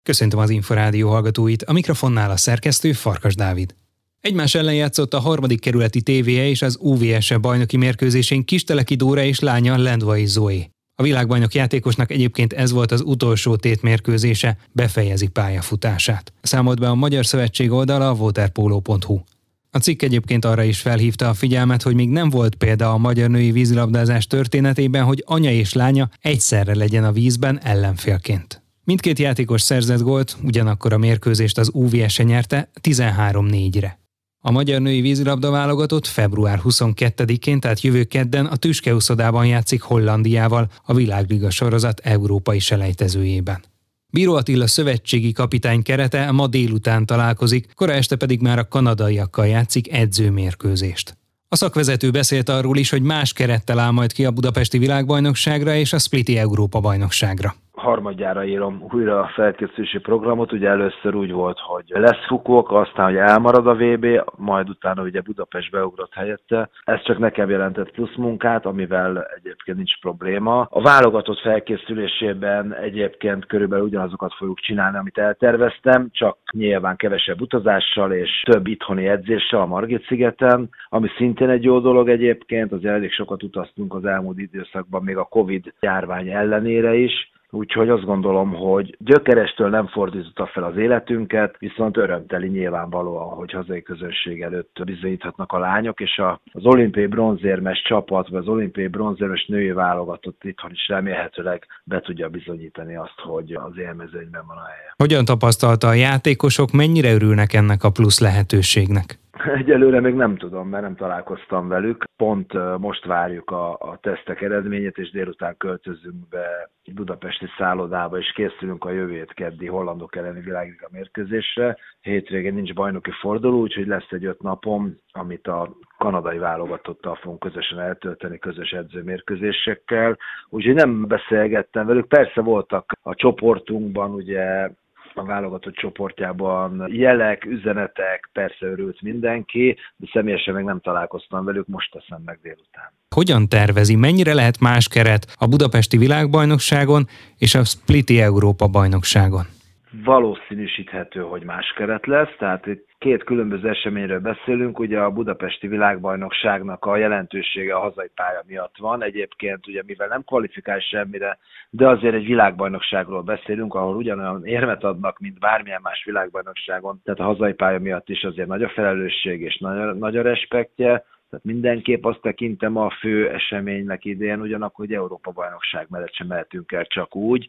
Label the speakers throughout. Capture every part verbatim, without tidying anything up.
Speaker 1: Köszöntöm az Inforádió hallgatóit, a mikrofonnál a szerkesztő Farkas Dávid. Egymás ellen játszott a harmadik kerületi té vé e és az u vé es e bajnoki mérkőzésén Kisteleki Dóra és lánya Lendvai Zoé. A világbajnok játékosnak egyébként ez volt az utolsó tétmérkőzése, befejezi pályafutását. Számolt be a Magyar Szövetség oldala a waterpolo pont hu. A cikk egyébként arra is felhívta a figyelmet, hogy még nem volt példa a magyar női vízilabdázás történetében, hogy anya és lánya egyszerre legyen a vízben ellenfélként. Mindkét játékos szerzett gólt, ugyanakkor a mérkőzést az u vé es e nyerte tizenhárom négyre. A magyar női vízilabda válogatott február huszonkettedikén, tehát jövő kedden a Tüske-uszodában játszik Hollandiával a Világliga sorozat európai selejtezőjében. Bíró Attila szövetségi kapitány kerete ma délután találkozik, kora este pedig már a kanadaiakkal játszik edzőmérkőzést. A szakvezető beszélt arról is, hogy más kerettel áll majd ki a budapesti világbajnokságra és a spliti Európa-bajnokságra.
Speaker 2: Harmadjára írom újra a felkészülési programot, ugye először úgy volt, hogy lesz Fukuoka, aztán, hogy elmarad a vé bé, majd utána ugye Budapest beugrott helyette. Ez csak nekem jelentett plusz munkát, amivel egyébként nincs probléma. A válogatott felkészülésében egyébként körülbelül ugyanazokat fogjuk csinálni, amit elterveztem, csak nyilván kevesebb utazással és több itthoni edzéssel a Margit-szigeten, ami szintén egy jó dolog egyébként, azért elég sokat utaztunk az elmúlt időszakban, még a Covid járvány ellenére is. Úgyhogy azt gondolom, hogy gyökerestől nem fordította fel az életünket, viszont örömteli nyilvánvalóan, hogy hazai közönség előtt bizonyíthatnak a lányok, és az olimpiai bronzérmes csapat, vagy az olimpiai bronzérmes női válogatott itthon is remélhetőleg be tudja bizonyítani azt, hogy az élmezőnyben van a helye.
Speaker 1: Hogyan tapasztalta a játékosok, mennyire örülnek ennek a plusz lehetőségnek?
Speaker 2: Egyelőre még nem tudom, mert nem találkoztam velük. Pont most várjuk a, a tesztek eredményét, és délután költözünk be budapesti szállodába, és készülünk a jövő hét keddi hollandok elleni világliga mérkőzésre. Hétvégén nincs bajnoki forduló, úgyhogy lesz egy öt napom, amit a kanadai válogatottal fogunk közösen eltölteni, közös edzőmérkőzésekkel. Úgyhogy nem beszélgettem velük. Persze voltak a csoportunkban, ugye, a válogatott csoportjában jelek, üzenetek, persze örült mindenki, de személyesen meg nem találkoztam velük, most teszem meg délután.
Speaker 1: Hogyan tervezi, mennyire lehet más keret a budapesti világbajnokságon és a spliti Európa-bajnokságon?
Speaker 2: Valószínűsíthető, hogy más keret lesz, tehát itt két különböző eseményről beszélünk, ugye a budapesti világbajnokságnak a jelentősége a hazai pálya miatt van, egyébként ugye mivel nem kvalifikál semmire, de azért egy világbajnokságról beszélünk, ahol ugyanolyan érmet adnak, mint bármilyen más világbajnokságon, tehát a hazai pálya miatt is azért nagy a felelősség és nagy, nagy a respektje. Tehát mindenképp azt tekintem a fő eseménynek idén, ugyanakkor, hogy Európa-bajnokság mellett sem mehetünk el csak úgy,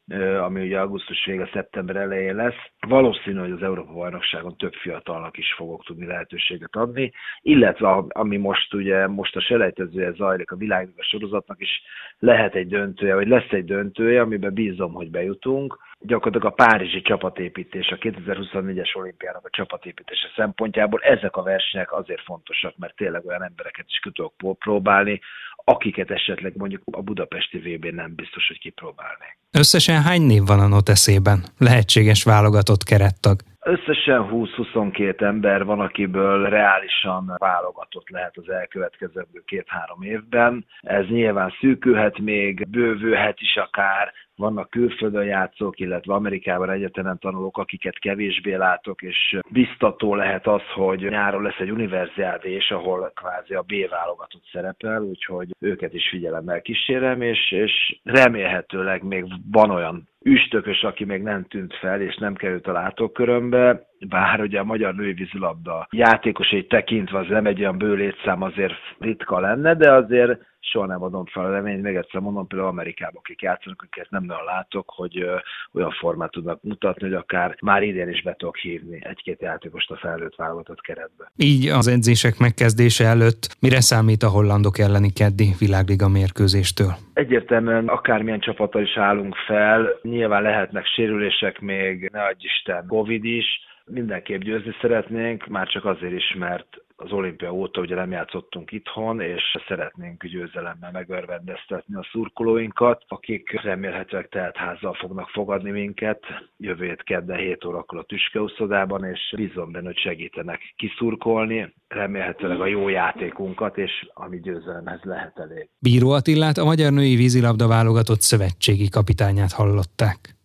Speaker 2: ami ugye augusztus vége, szeptember elején lesz. Valószínű, hogy az Európa-bajnokságon több fiatalnak is fogok tudni lehetőséget adni, illetve ami most ugye most a selejtezője zajlik, a világliga sorozatnak is lehet egy döntője, vagy lesz egy döntője, amiben bízom, hogy bejutunk. Gyakorlatilag a párizsi csapatépítés, a kétezer-huszonnégyes olimpiának a csapatépítése szempontjából ezek a versenyek azért fontosak, mert tényleg olyan embereket is ki tudok próbálni, akiket esetleg mondjuk a budapesti vé bén nem biztos, hogy kipróbálnék.
Speaker 1: Összesen hány név van a Noteszében? Lehetséges válogatott kerettag?
Speaker 2: Összesen húsz-huszonkettő ember van, akiből reálisan válogatott lehet az elkövetkező két-három évben. Ez nyilván szűkülhet még, bővülhet is akár, vannak külföldön játszók, illetve Amerikában egyetemen tanulók, akiket kevésbé látok, és biztató lehet az, hogy nyáron lesz egy univerziádés, ahol kvázi a B válogatott szerepel, úgyhogy őket is figyelemmel kísérem, és, és remélhetőleg még van olyan üstökös, aki még nem tűnt fel, és nem került a látókörömbe, bár ugye a magyar női vízilabda játékosait tekintve az nem egy olyan bő létszám, azért ritka lenne, de azért soha nem adom fel a reményt, még egyszer mondom, például Amerikában, akik játszanak, akiket nem nagyon látok, hogy ö, olyan formát tudnak mutatni, hogy akár már idén is be tudok hívni egy-két játékost a felnőtt válogatott keretbe.
Speaker 1: Így az edzések megkezdése előtt mire számít a hollandok elleni keddi világliga mérkőzéstől?
Speaker 2: Egyértelműen akármilyen csapattal is állunk fel, nyilván lehetnek sérülések még, ne adj Isten, Covid is, mindenképp győzni szeretnénk, már csak azért is, mert az olimpia óta ugye nem játszottunk itthon, és szeretnénk győzelemmel megörvendeztetni a szurkolóinkat, akik remélhetőleg teltházzal fognak fogadni minket jövő hét kedden hét órakor a Tüske-uszodában, és bízom benne, hogy segítenek kiszurkolni, remélhetőleg a jó játékunkat, és ami győzelemhez lehet elég.
Speaker 1: Bíró Attilát, a magyar női vízilabda válogatott szövetségi kapitányát hallották.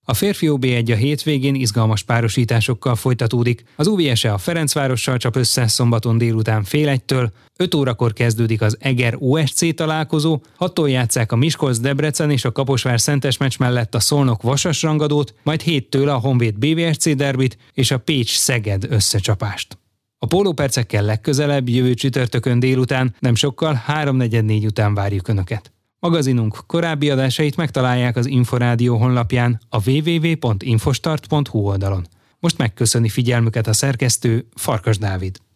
Speaker 1: A férfi o bé egy a hétvégén izgalmas párosításokkal folytatódik. Az u vé es e a Ferencvárossal csap össze szombaton délután fél egytől, öt órakor kezdődik az Eger o es cé találkozó, hattól játsszák a Miskolc-Debrecen és a Kaposvár-Szentes meccs mellett a Szolnok-Vasas rangadót, majd héttől a Honvéd bé vé es cé derbit és a Pécs-Szeged összecsapást. A pólópercekkel legközelebb jövő csütörtökön délután, nem sokkal háromnegyed négy után várjuk Önöket. Magazinunk korábbi adásait megtalálják az Inforádió honlapján, a double-u double-u double-u pont infostart pont hu oldalon. Most megköszöni figyelmüket a szerkesztő, Farkas Dávid.